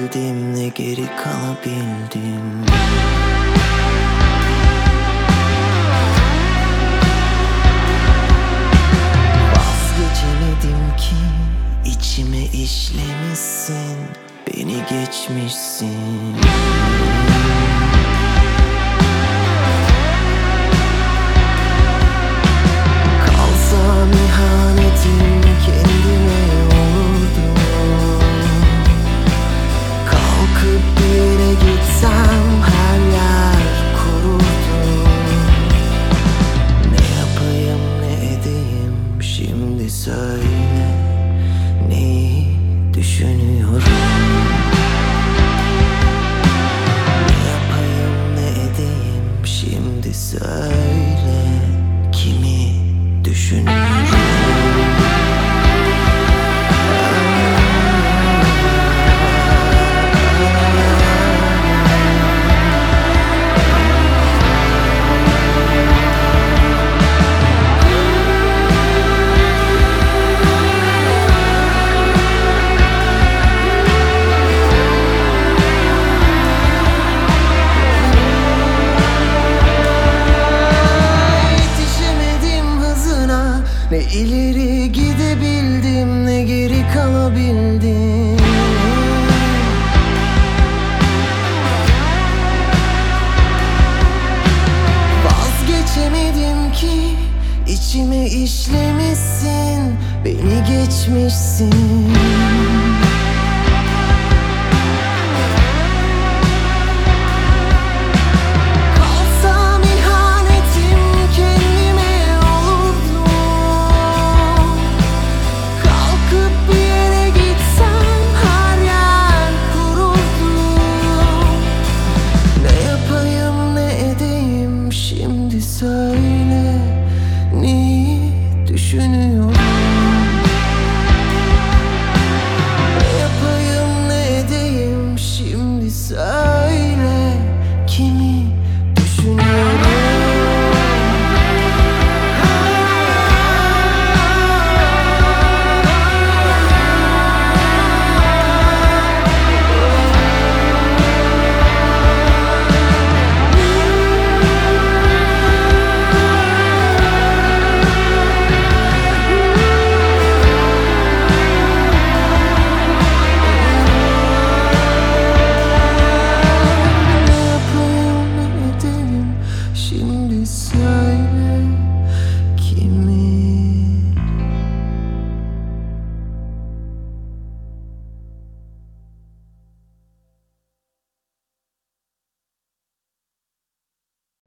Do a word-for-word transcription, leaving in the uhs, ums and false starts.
yetişemedim, ne geri kalabildim. Vazgeçemedim ki içime işlemişsin, beni geçmişsin. Kalsam ihanetim kendime olurdu. Kalkıp bir yere gitsem her yer kururdu. Ne yapayım ne edeyim şimdi söyle, neyi düşünüyorum? Ne yapayım ne edeyim şimdi söyle, kimi düşünüyorum? Ne ileri gidebildim, ne geri kalabildim. Vazgeçemedim ki içime işlemişsin, beni geçmişsin.